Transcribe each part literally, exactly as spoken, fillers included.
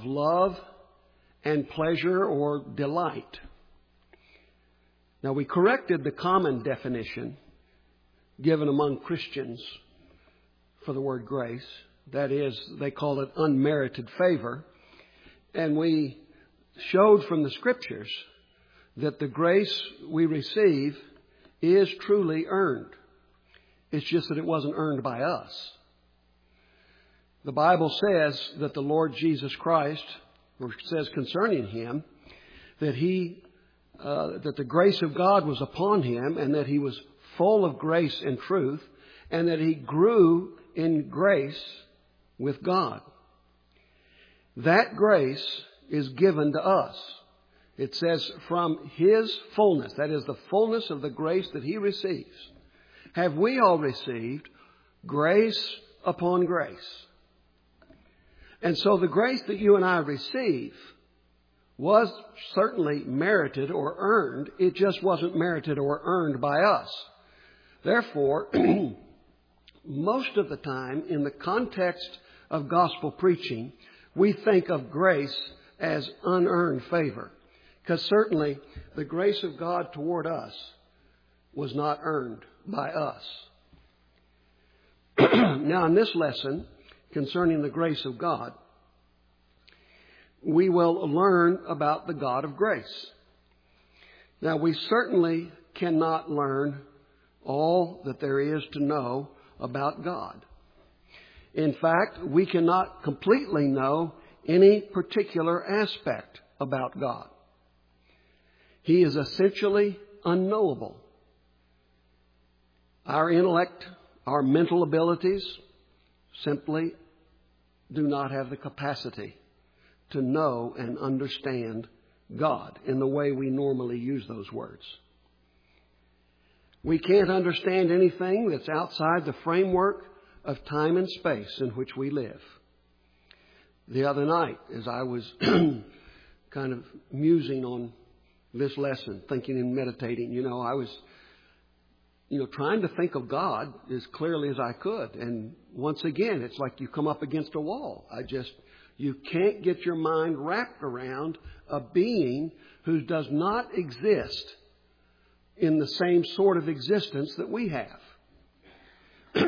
of love and pleasure or delight. Now, we corrected the common definition given among Christians for the word grace. That is, they call it unmerited favor. And we showed from the Scriptures that the grace we receive is truly earned. It's just that it wasn't earned by us. The Bible says that the Lord Jesus Christ, or says concerning Him, that He, uh, that the grace of God was upon Him, and that He was full of grace and truth, and that He grew in grace with God. That grace is given to us. It says from His fullness, that is the fullness of the grace that He receives, have we all received grace upon grace. And so the grace that you and I receive was certainly merited or earned. It just wasn't merited or earned by us. Therefore, most of the time in the context of gospel preaching, we think of grace as unearned favor. Because certainly the grace of God toward us was not earned by us. Now, in this lesson concerning the grace of God, we will learn about the God of grace. Now, we certainly cannot learn all that there is to know about God. In fact, we cannot completely know any particular aspect about God. He is essentially unknowable. Our intellect, our mental abilities simply do not have the capacity to know and understand God in the way we normally use those words. We can't understand anything that's outside the framework of time and space in which we live. The other night, as I was kind of musing on this lesson, thinking and meditating, you know, I was, you know, trying to think of God as clearly as I could. And once again, it's like you come up against a wall. I just, you can't get your mind wrapped around a being who does not exist in the same sort of existence that we have.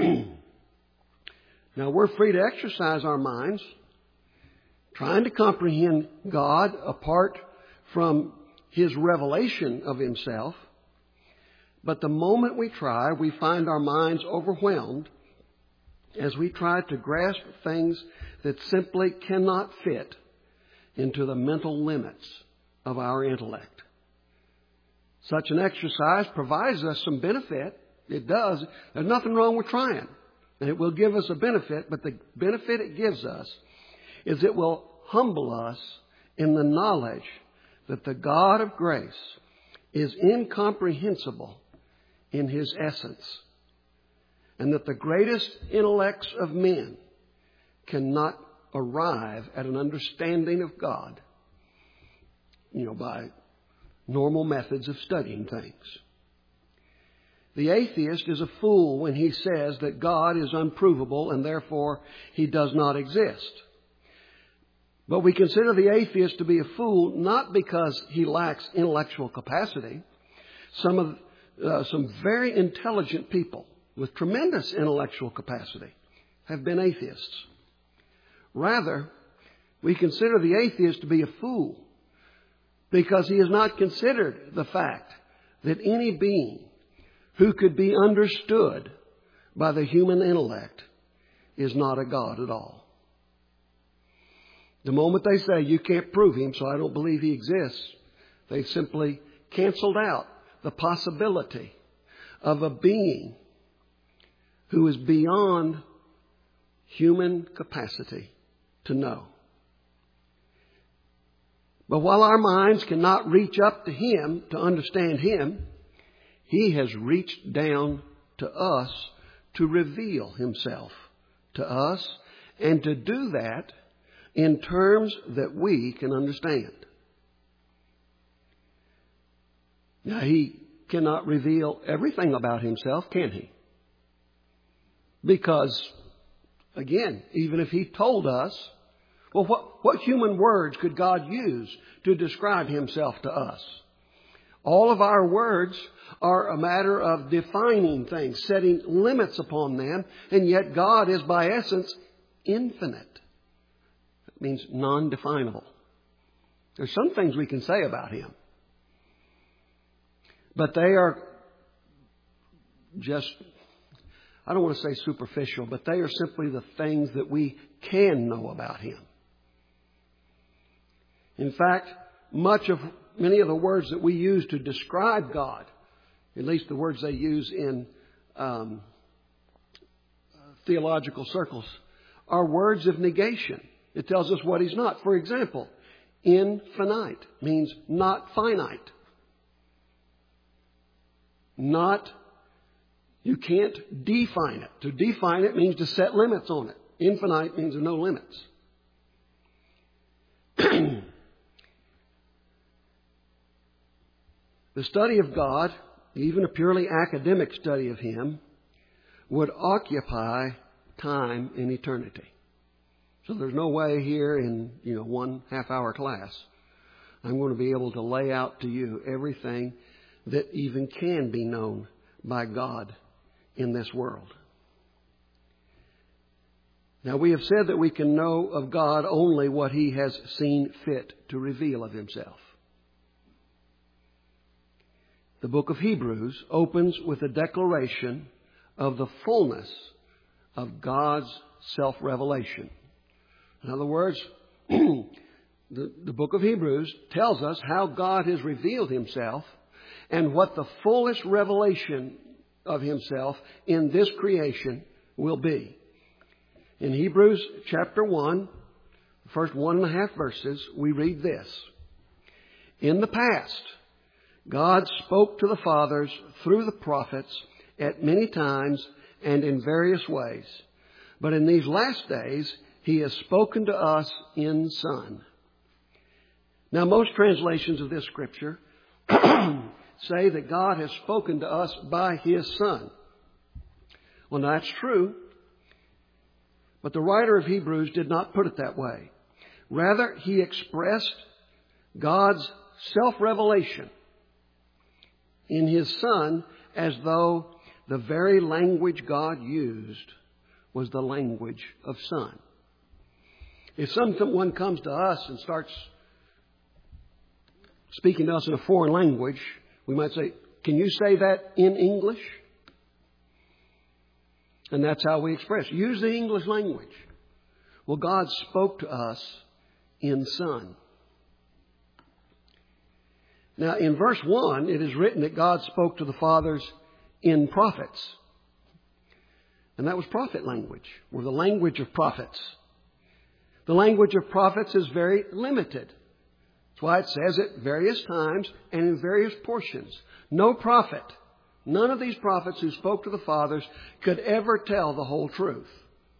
Now, we're free to exercise our minds, trying to comprehend God apart from His revelation of Himself. But the moment we try, we find our minds overwhelmed as we try to grasp things that simply cannot fit into the mental limits of our intellect. Such an exercise provides us some benefit. It does. There's nothing wrong with trying. And it will give us a benefit, but the benefit it gives us is it will humble us in the knowledge that the God of grace is incomprehensible in His essence, and that the greatest intellects of men cannot arrive at an understanding of God, you know, by normal methods of studying things. The atheist is a fool when he says that God is unprovable and therefore He does not exist. But we consider the atheist to be a fool not because he lacks intellectual capacity. Some of uh, some very intelligent people with tremendous intellectual capacity have been atheists. Rather, we consider the atheist to be a fool because he has not considered the fact that any being who could be understood by the human intellect is not a God at all. The moment they say, you can't prove Him, so I don't believe He exists, they simply canceled out the possibility of a being who is beyond human capacity to know. But while our minds cannot reach up to Him to understand Him, He has reached down to us to reveal Himself to us, and to do that in terms that we can understand. Now, He cannot reveal everything about Himself, can He? Because, again, even if He told us, Well, what, what human words could God use to describe Himself to us? All of our words are a matter of defining things, setting limits upon them, and yet God is by essence infinite. That means non-definable. There's some things we can say about Him, but they are just, I don't want to say superficial, but they are simply the things that we can know about Him. In fact, much of many of the words that we use to describe God, at least the words they use in um, theological circles, are words of negation. It tells us what He's not. For example, infinite means not finite. Not, you can't define it. To define it means to set limits on it. Infinite means there are no limits. The study of God, even a purely academic study of Him, would occupy time in eternity. So there's no way here in, you know, one half-hour class I'm going to be able to lay out to you everything that even can be known by God in this world. Now, we have said that we can know of God only what He has seen fit to reveal of Himself. The book of Hebrews opens with a declaration of the fullness of God's self-revelation. In other words, the, the book of Hebrews tells us how God has revealed Himself and what the fullest revelation of Himself in this creation will be. In Hebrews chapter one, the first one and a half verses, we read this. In the past, God spoke to the fathers through the prophets at many times and in various ways. But in these last days, He has spoken to us in Son. Now, most translations of this scripture say that God has spoken to us by His Son. Well, that's true. But the writer of Hebrews did not put it that way. Rather, he expressed God's self-revelation in His Son as though the very language God used was the language of Son. If someone comes to us and starts speaking to us in a foreign language, we might say, can you say that in English? And that's how we express. Use the English language. Well, God spoke to us in Son. Now, in verse one, it is written that God spoke to the fathers in prophets. And that was prophet language, or the language of prophets. The language of prophets is very limited. That's why it says at various times and in various portions. No prophet, none of these prophets who spoke to the fathers could ever tell the whole truth.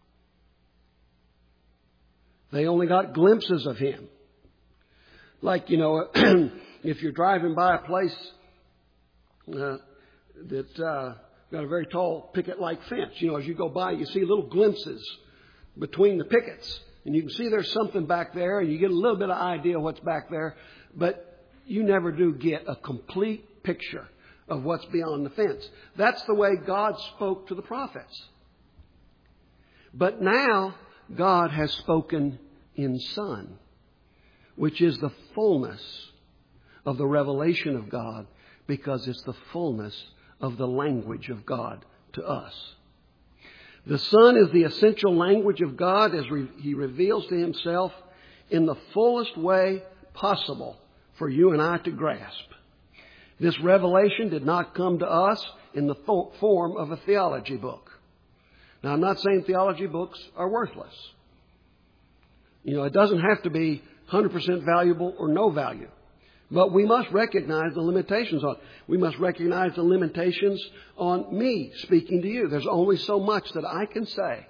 They only got glimpses of Him. Like, you know, if you're driving by a place uh, that's uh, got a very tall picket-like fence, you know, as you go by, you see little glimpses between the pickets. And you can see there's something back there, and you get a little bit of idea what's back there. But you never do get a complete picture of what's beyond the fence. That's the way God spoke to the prophets. But now, God has spoken in Son, which is the fullness of the revelation of God, because it's the fullness of the language of God to us. The Son is the essential language of God as re- He reveals to Himself in the fullest way possible for you and I to grasp. This revelation did not come to us in the fo- form of a theology book. Now, I'm not saying theology books are worthless. You know, it doesn't have to be one hundred percent valuable or no value. But we must recognize the limitations on it. We must recognize the limitations on me speaking to you. There's only so much that I can say.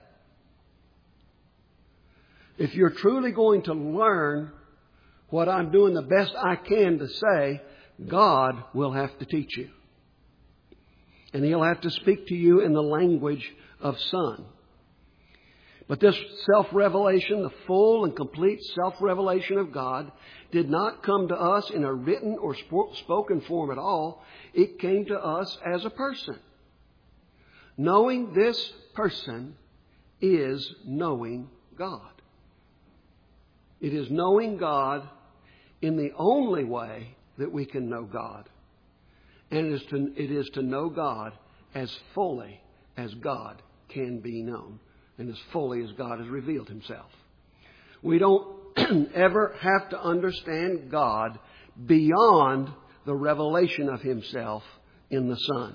If you're truly going to learn what I'm doing the best I can to say, God will have to teach you. And He'll have to speak to you in the language of Son. But this self-revelation, the full and complete self-revelation of God, did not come to us in a written or spoken form at all. It came to us as a person. Knowing this person is knowing God. It is knowing God in the only way that we can know God. And it is to, it is to know God as fully as God can be known, and as fully as God has revealed Himself. We don't ever have to understand God beyond the revelation of Himself in the Son.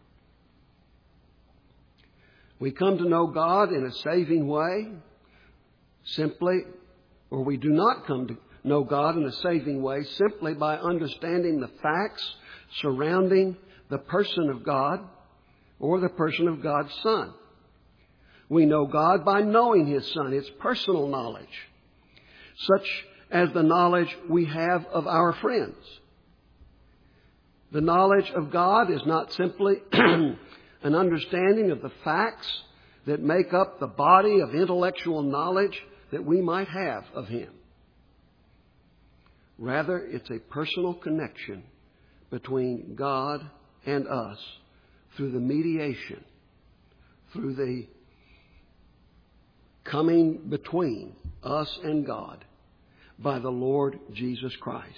We come to know God in a saving way simply, or we do not come to know God in a saving way simply by understanding the facts surrounding the person of God or the person of God's Son. We know God by knowing His Son. It's personal knowledge, such as the knowledge we have of our friends. The knowledge of God is not simply an understanding of the facts that make up the body of intellectual knowledge that we might have of Him. Rather, it's a personal connection between God and us through the mediation, through the coming between us and God by the Lord Jesus Christ.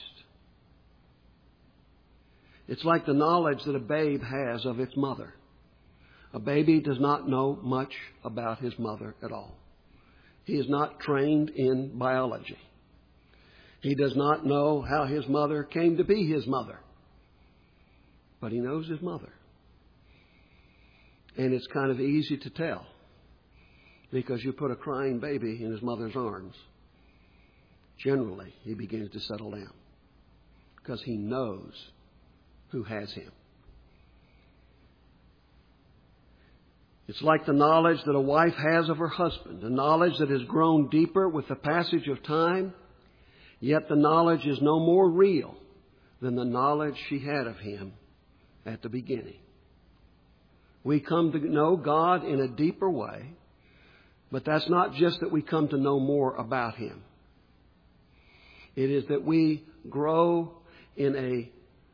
It's like the knowledge that a babe has of its mother. A baby does not know much about his mother at all. He is not trained in biology. He does not know how his mother came to be his mother. But he knows his mother. And it's kind of easy to tell, because you put a crying baby in his mother's arms, generally he begins to settle down because he knows who has him. It's like the knowledge that a wife has of her husband, a knowledge that has grown deeper with the passage of time, yet the knowledge is no more real than the knowledge she had of him at the beginning. We come to know God in a deeper way, but that's not just that we come to know more about Him. It is that we grow in a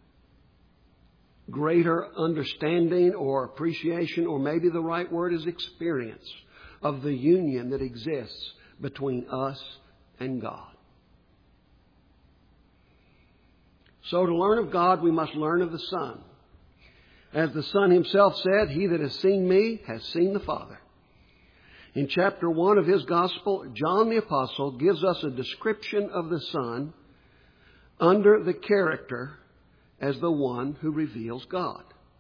greater understanding or appreciation, or maybe the right word is experience, of the union that exists between us and God. So to learn of God, we must learn of the Son. As the Son Himself said, "He that has seen me has seen the Father." In chapter one of his Gospel, John the Apostle gives us a description of the Son under the character as the one who reveals God.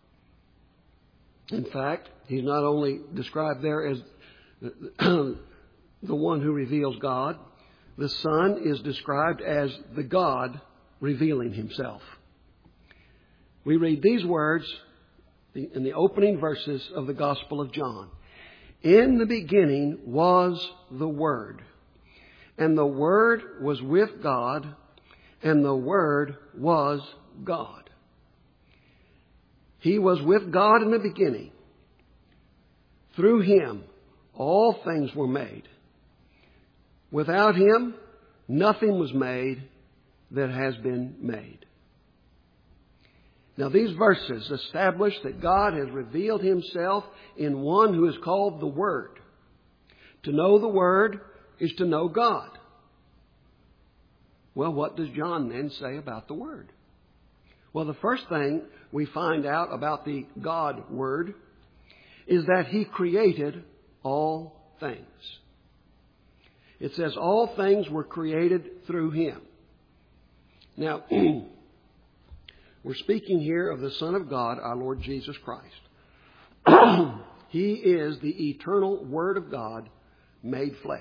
In fact, He's not only described there as the one who reveals God, the Son is described as the God revealing Himself. We read these words in the opening verses of the Gospel of John. "In the beginning was the Word, and the Word was with God, and the Word was God. He was with God in the beginning. Through Him all things were made. Without Him nothing was made that has been made." Now, these verses establish that God has revealed Himself in one who is called the Word. To know the Word is to know God. Well, what does John then say about the Word? Well, the first thing we find out about the God Word is that He created all things. It says all things were created through Him. Now, we're speaking here of the Son of God, our Lord Jesus Christ. He is the eternal Word of God made flesh.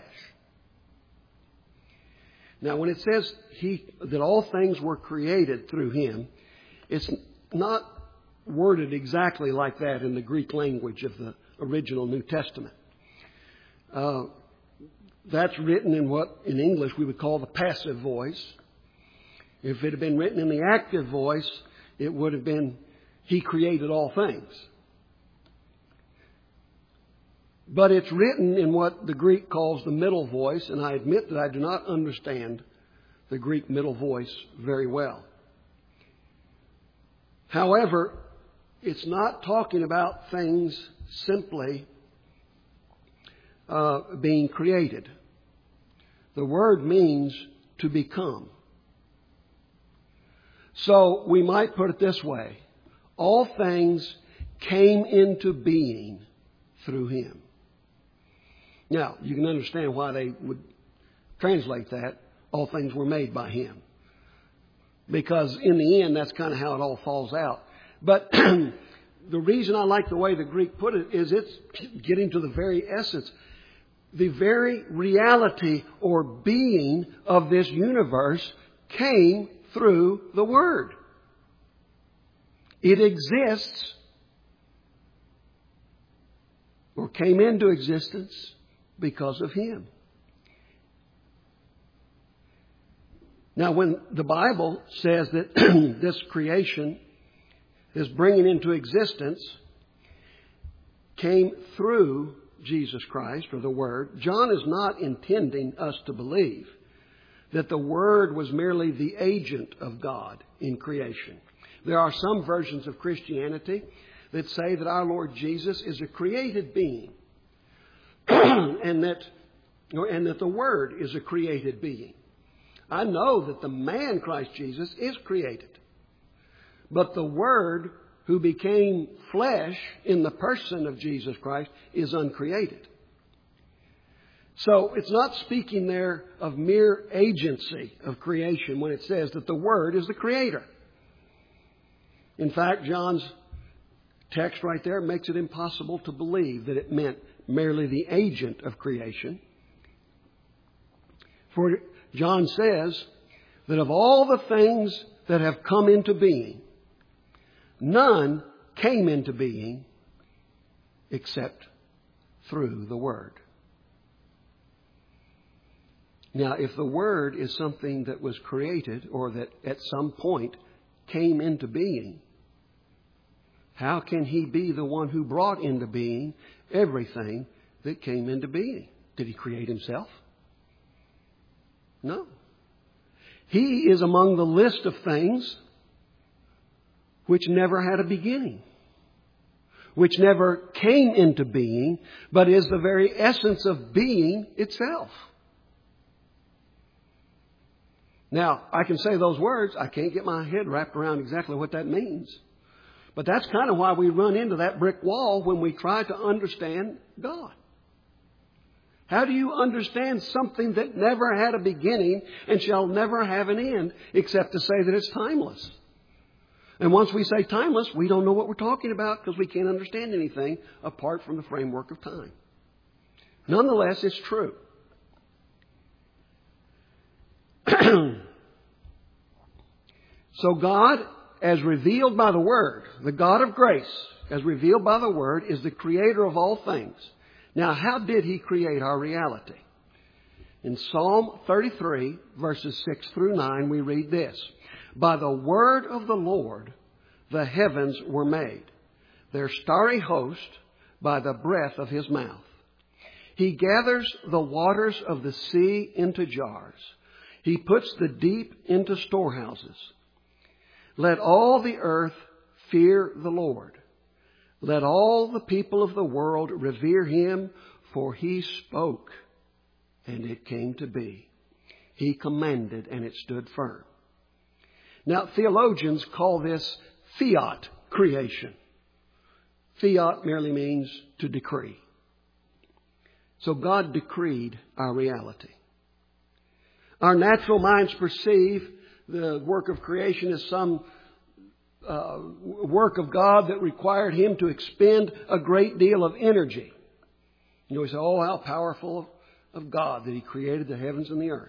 Now, when it says he, that all things were created through Him, it's not worded exactly like that in the Greek language of the original New Testament. Uh, that's written in what in English we would call the passive voice. If it had been written in the active voice, it would have been, He created all things. But it's written in what the Greek calls the middle voice, and I admit that I do not understand the Greek middle voice very well. However, it's not talking about things simply uh, being created. The word means to become. So we might put it this way. All things came into being through Him. Now, you can understand why they would translate that. All things were made by Him. Because in the end, that's kind of how it all falls out. But the reason I like the way the Greek put it is it's getting to the very essence. The very reality or being of this universe came through the Word. It exists or came into existence because of Him. Now, when the Bible says that this creation, this bringing into existence, came through Jesus Christ, or the Word, John is not intending us to believe that the Word was merely the agent of God in creation. There are some versions of Christianity that say that our Lord Jesus is a created being, and that, and that the Word is a created being. I know that the man Christ Jesus is created. But the Word who became flesh in the person of Jesus Christ is uncreated. So it's not speaking there of mere agency of creation when it says that the Word is the Creator. In fact, John's text right there makes it impossible to believe that it meant merely the agent of creation. For John says that of all the things that have come into being, none came into being except through the Word. Now, if the Word is something that was created or that at some point came into being, how can He be the one who brought into being everything that came into being? Did He create Himself? No. He is among the list of things which never had a beginning, which never came into being, but is the very essence of being itself. Now, I can say those words. I can't get my head wrapped around exactly what that means. But that's kind of why we run into that brick wall when we try to understand God. How do you understand something that never had a beginning and shall never have an end except to say that it's timeless? And once we say timeless, we don't know what we're talking about because we can't understand anything apart from the framework of time. Nonetheless, it's true. So God, as revealed by the Word, the God of grace, as revealed by the Word, is the creator of all things. Now, how did He create our reality? In Psalm thirty-three, verses six through nine, we read this. By the word of the Lord, the heavens were made, their starry host by the breath of His mouth. He gathers the waters of the sea into jars. He puts the deep into storehouses. Let all the earth fear the Lord. Let all the people of the world revere Him, for He spoke, and it came to be. He commanded, and it stood firm. Now, theologians call this fiat creation. Fiat merely means to decree. So God decreed our reality. Our natural minds perceive the work of creation as some uh, work of God that required Him to expend a great deal of energy. You know, we say, oh, how powerful of God that He created the heavens and the earth.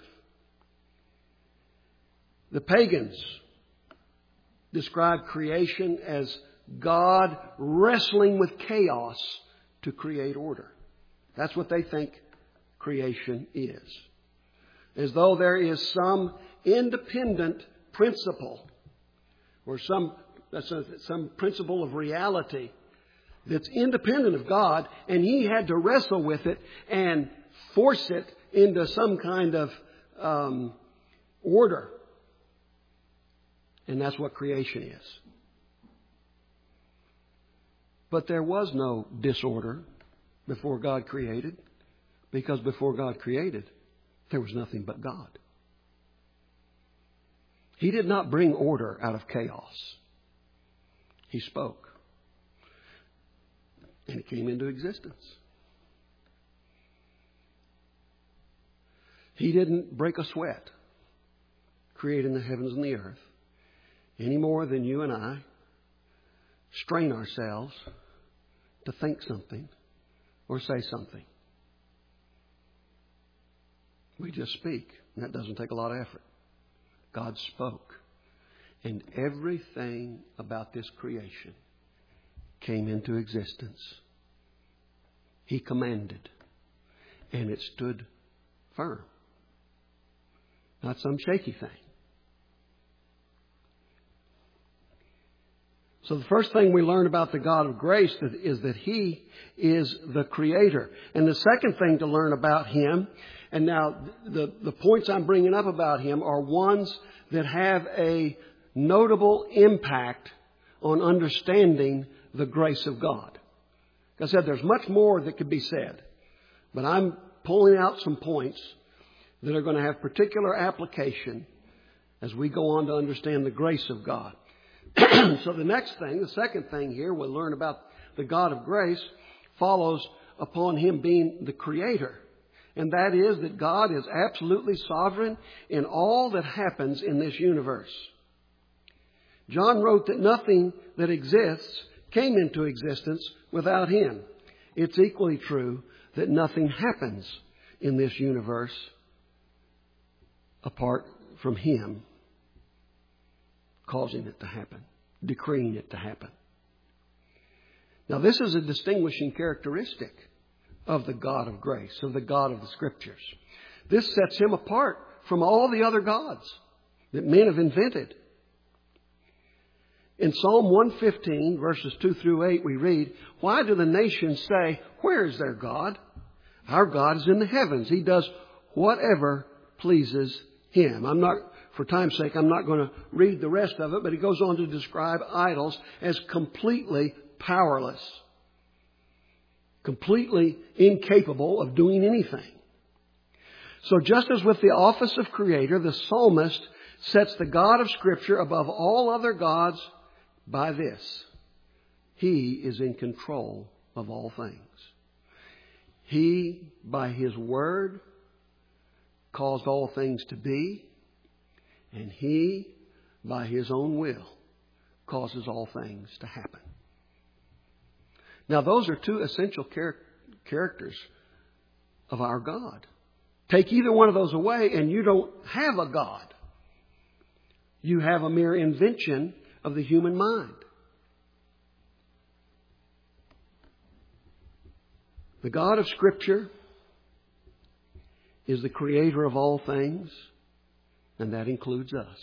The pagans describe creation as God wrestling with chaos to create order. That's what they think creation is. As though there is some independent principle or some, some principle of reality that's independent of God, and He had to wrestle with it and force it into some kind of um, order. And that's what creation is. But there was no disorder before God created, because before God created, there was nothing but God. He did not bring order out of chaos. He spoke. And it came into existence. He didn't break a sweat creating the heavens and the earth any more than you and I strain ourselves to think something or say something. We just speak, and that doesn't take a lot of effort. God spoke, and everything about this creation came into existence. He commanded, and it stood firm. Not some shaky thing. So the first thing we learn about the God of grace is that He is the Creator. And the second thing to learn about Him, and now the, the points I'm bringing up about Him are ones that have a notable impact on understanding the grace of God. Like I said, there's much more that could be said, but I'm pulling out some points that are going to have particular application as we go on to understand the grace of God. So the next thing, the second thing here we'll learn about the God of grace follows upon Him being the Creator. And that is that God is absolutely sovereign in all that happens in this universe. John wrote that nothing that exists came into existence without Him. It's equally true that nothing happens in this universe apart from Him causing it to happen, decreeing it to happen. Now, this is a distinguishing characteristic of the God of grace, of the God of the Scriptures. This sets Him apart from all the other gods that men have invented. In Psalm one fifteen, verses two through eight, we read, "Why do the nations say, 'Where is their God?' Our God is in the heavens. He does whatever pleases Him." I'm not, for time's sake, I'm not going to read the rest of it, but he goes on to describe idols as completely powerless, completely incapable of doing anything. So just as with the office of Creator, the psalmist sets the God of Scripture above all other gods by this: He is in control of all things. He, by His Word, caused all things to be, and He, by His own will, causes all things to happen. Now, those are two essential char- characters of our God. Take either one of those away and you don't have a God. You have a mere invention of the human mind. The God of Scripture is the Creator of all things, and that includes us.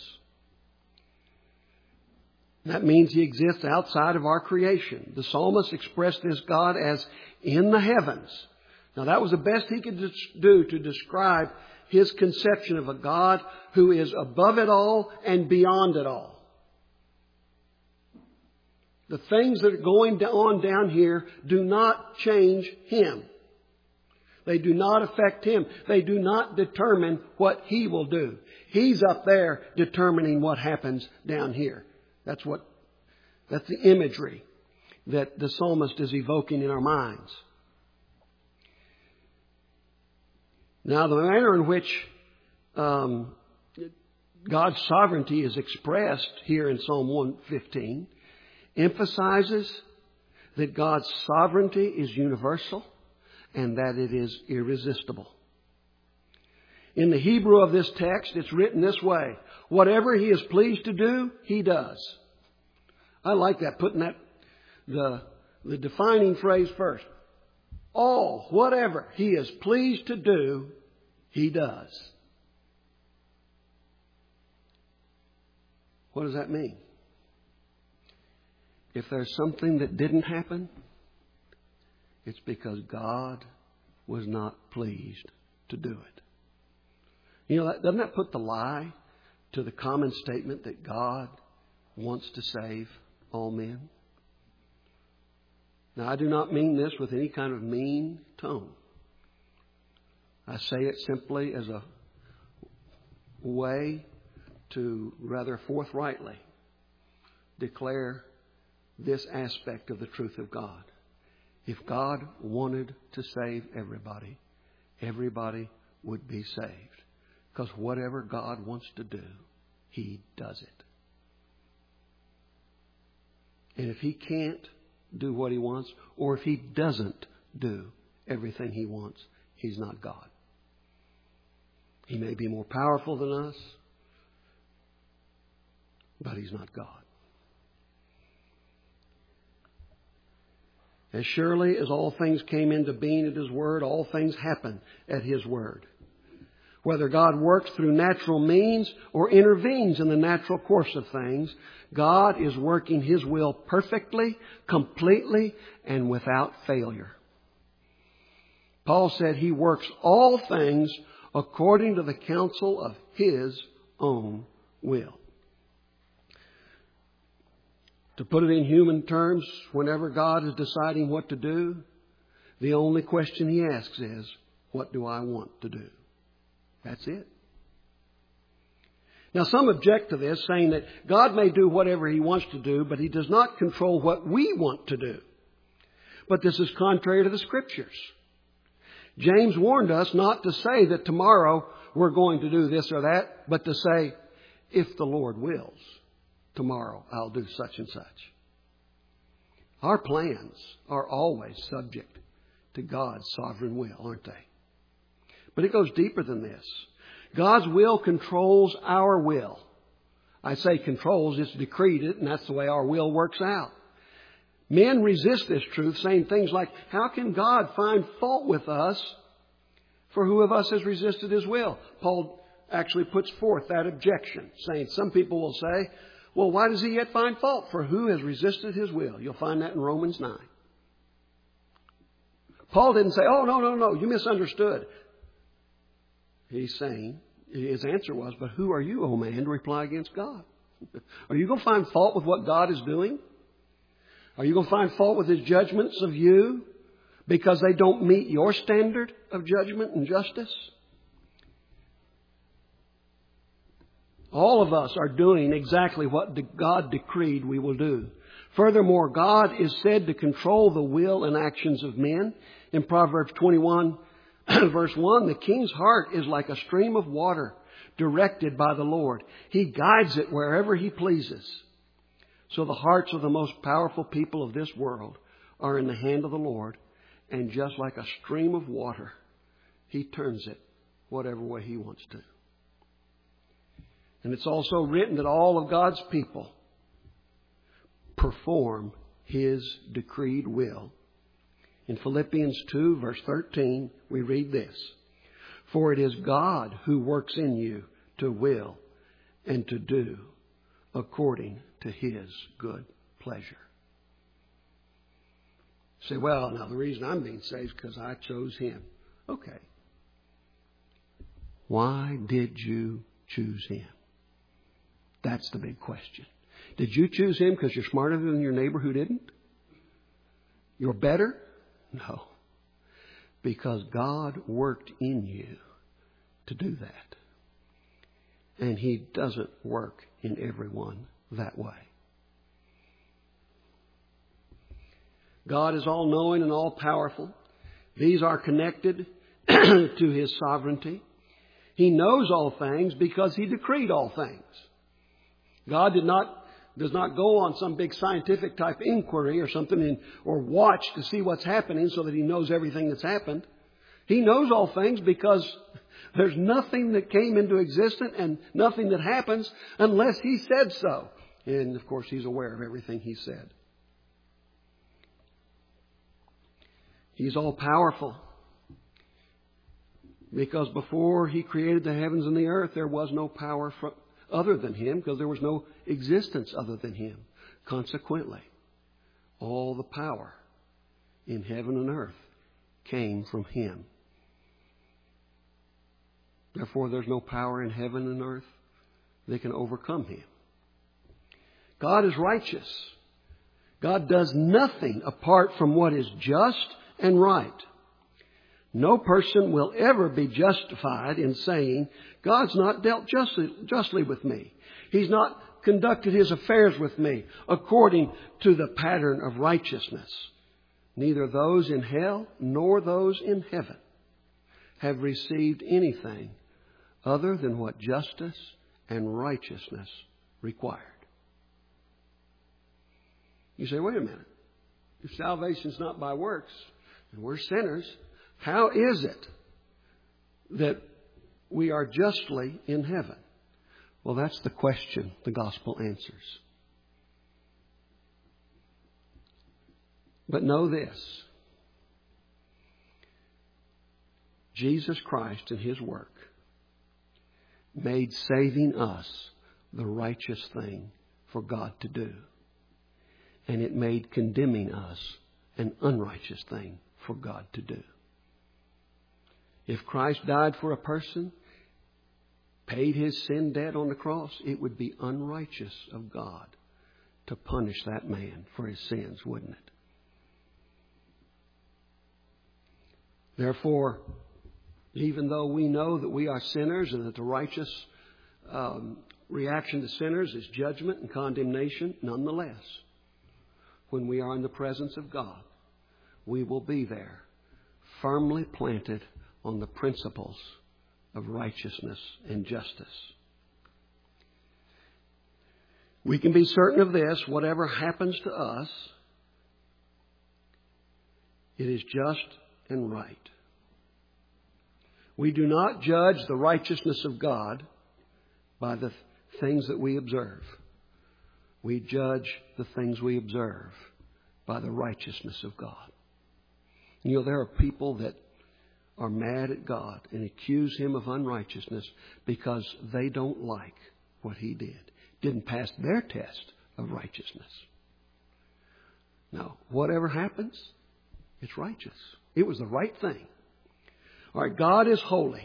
That means He exists outside of our creation. The psalmist expressed this God as in the heavens. Now, that was the best he could do to describe his conception of a God who is above it all and beyond it all. The things that are going on down here do not change Him. They do not affect Him. They do not determine what He will do. He's up there determining what happens down here. That's what, that's the imagery that the psalmist is evoking in our minds. Now, the manner in which um, God's sovereignty is expressed here in Psalm one fifteen emphasizes that God's sovereignty is universal and that it is irresistible. In the Hebrew of this text, it's written this way: whatever He is pleased to do, He does. I like that, putting that the, the defining phrase first. All, whatever He is pleased to do, He does. What does that mean? If there's something that didn't happen, It's because God was not pleased to do it. You know, doesn't that put the lie to the common statement that God wants to save all men? Now, I do not mean this with any kind of mean tone. I say it simply as a way to rather forthrightly declare this aspect of the truth of God. If God wanted to save everybody, everybody would be saved. Because whatever God wants to do, He does it. And if He can't do what He wants, or if He doesn't do everything He wants, He's not God. He may be more powerful than us, but He's not God. As surely as all things came into being at His Word, all things happen at His Word. Whether God works through natural means or intervenes in the natural course of things, God is working His will perfectly, completely, and without failure. Paul said He works all things according to the counsel of His own will. To put it in human terms, whenever God is deciding what to do, the only question He asks is, what do I want to do? That's it. Now, some object to this, saying that God may do whatever He wants to do, but He does not control what we want to do. But this is contrary to the Scriptures. James warned us not to say that tomorrow we're going to do this or that, but to say, if the Lord wills, tomorrow I'll do such and such. Our plans are always subject to God's sovereign will, aren't they? But it goes deeper than this. God's will controls our will. I say controls, it's decreed it, and that's the way our will works out. Men resist this truth, saying things like, how can God find fault with us, for who of us has resisted His will? Paul actually puts forth that objection, saying some people will say, well, why does He yet find fault? For who has resisted His will? You'll find that in Romans nine. Paul didn't say, oh, no, no, no, you misunderstood. He's saying, his answer was, but who are you, O man, to reply against God? Are you going to find fault with what God is doing? Are you going to find fault with His judgments of you because they don't meet your standard of judgment and justice? All of us are doing exactly what God decreed we will do. Furthermore, God is said to control the will and actions of men. In Proverbs twenty-one, verse one, the king's heart is like a stream of water directed by the Lord. He guides it wherever He pleases. So the hearts of the most powerful people of this world are in the hand of the Lord. And just like a stream of water, He turns it whatever way He wants to. And it's also written that all of God's people perform His decreed will. In Philippians two, verse thirteen, we read this. For it is God who works in you to will and to do according to His good pleasure. You say, well, now the reason I'm being saved is because I chose Him. Okay. Why did you choose Him? That's the big question. Did you choose Him because you're smarter than your neighbor who didn't? You're better? No. Because God worked in you to do that. And He doesn't work in everyone that way. God is all-knowing and all-powerful. These are connected to His sovereignty. He knows all things because He decreed all things. God did not, does not go on some big scientific type inquiry or something in, or watch to see what's happening so that He knows everything that's happened. He knows all things because there's nothing that came into existence and nothing that happens unless He said so. And of course, He's aware of everything He said. He's all powerful because before He created the heavens and the earth, there was no power from, other than Him, because there was no existence other than Him. Consequently, all the power in heaven and earth came from Him. Therefore, there's no power in heaven and earth that can overcome Him. God is righteous. God does nothing apart from what is just and right. No person will ever be justified in saying, God's not dealt justly, justly with me. He's not conducted His affairs with me according to the pattern of righteousness. Neither those in hell nor those in heaven have received anything other than what justice and righteousness required. You say, wait a minute. If salvation's not by works and we're sinners, how is it that we are justly in heaven? Well, that's the question the gospel answers. But know this. Jesus Christ and His work made saving us the righteous thing for God to do. And it made condemning us an unrighteous thing for God to do. If Christ died for a person, paid His sin debt on the cross, it would be unrighteous of God to punish that man for his sins, wouldn't it? Therefore, even though we know that we are sinners and that the righteous um, reaction to sinners is judgment and condemnation, nonetheless, when we are in the presence of God, we will be there, firmly planted on the principles of righteousness and justice. We can be certain of this: whatever happens to us, it is just and right. We do not judge the righteousness of God by the things that we observe. We judge the things we observe by the righteousness of God. You know, there are people that are mad at God and accuse Him of unrighteousness because they don't like what He did. Didn't pass their test of righteousness. No, whatever happens, it's righteous. It was the right thing. All right, God is holy.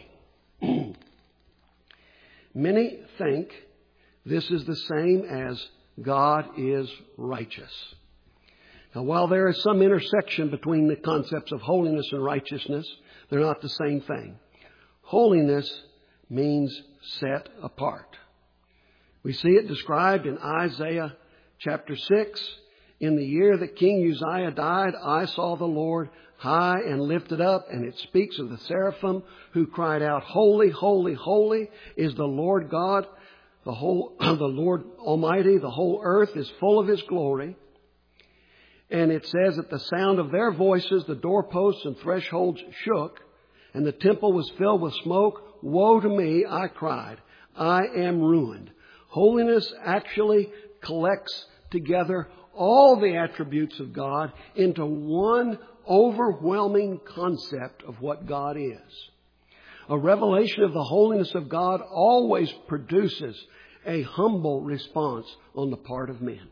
Many think this is the same as God is righteous. Now, while there is some intersection between the concepts of holiness and righteousness, they're not the same thing. Holiness means set apart. We see it described in Isaiah chapter six. In the year that King Uzziah died, I saw the Lord high and lifted up, and it speaks of the seraphim who cried out, Holy, holy, holy is the Lord God, the whole, the Lord Almighty. The whole earth is full of His glory. And it says, at the sound of their voices, the doorposts and thresholds shook, and the temple was filled with smoke. Woe to me, I cried. I am ruined. Holiness actually collects together all the attributes of God into one overwhelming concept of what God is. A revelation of the holiness of God always produces a humble response on the part of men.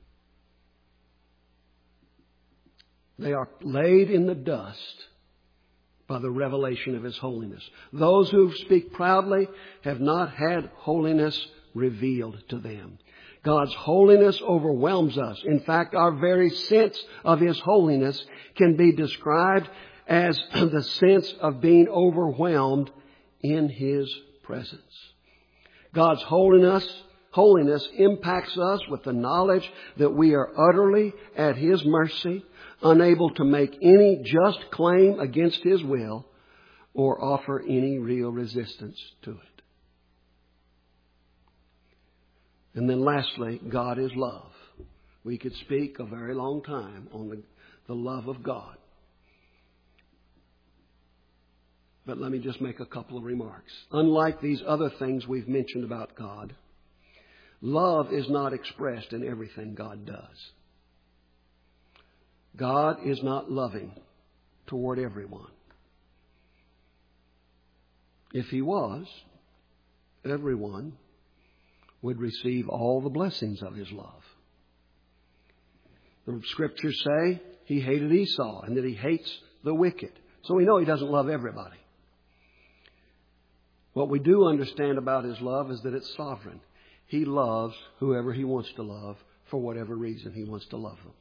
They are laid in the dust by the revelation of His holiness. Those who speak proudly have not had holiness revealed to them. God's holiness overwhelms us. In fact, our very sense of His holiness can be described as the sense of being overwhelmed in His presence. God's holiness, holiness impacts us with the knowledge that we are utterly at His mercy, unable to make any just claim against His will or offer any real resistance to it. And then lastly, God is love. We could speak a very long time on the, the love of God. But let me just make a couple of remarks. Unlike these other things we've mentioned about God, love is not expressed in everything God does. God is not loving toward everyone. If He was, everyone would receive all the blessings of His love. The Scriptures say he hated Esau and that he hates the wicked. So we know he doesn't love everybody. What we do understand about his love is that it's sovereign. He loves whoever he wants to love for whatever reason he wants to love them.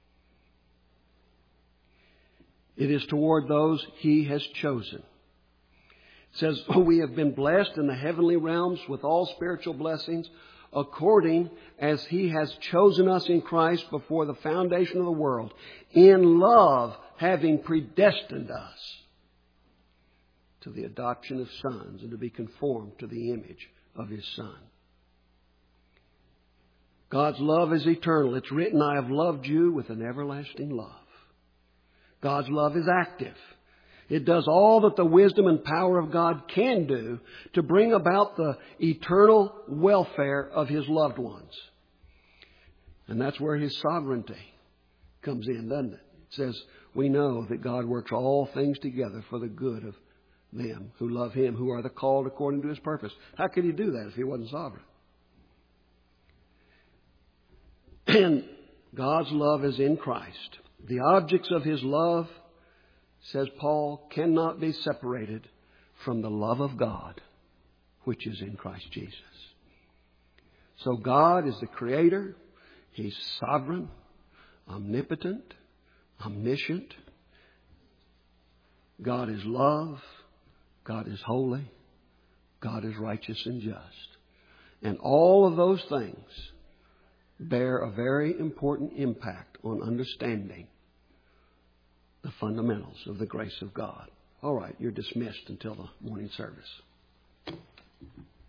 It is toward those he has chosen. It says, we have been blessed in the heavenly realms with all spiritual blessings according as he has chosen us in Christ before the foundation of the world, in love having predestined us to the adoption of sons and to be conformed to the image of his Son. God's love is eternal. It's written, I have loved you with an everlasting love. God's love is active. It does all that the wisdom and power of God can do to bring about the eternal welfare of his loved ones. And that's where his sovereignty comes in, doesn't it? It says, we know that God works all things together for the good of them who love him, who are the called according to his purpose. How could he do that if he wasn't sovereign? And God's love is in Christ. The objects of his love, says Paul, cannot be separated from the love of God, which is in Christ Jesus. So God is the Creator. He's sovereign, omnipotent, omniscient. God is love. God is holy. God is righteous and just. And all of those things bear a very important impact on understanding the fundamentals of the grace of God. All right, you're dismissed until the morning service.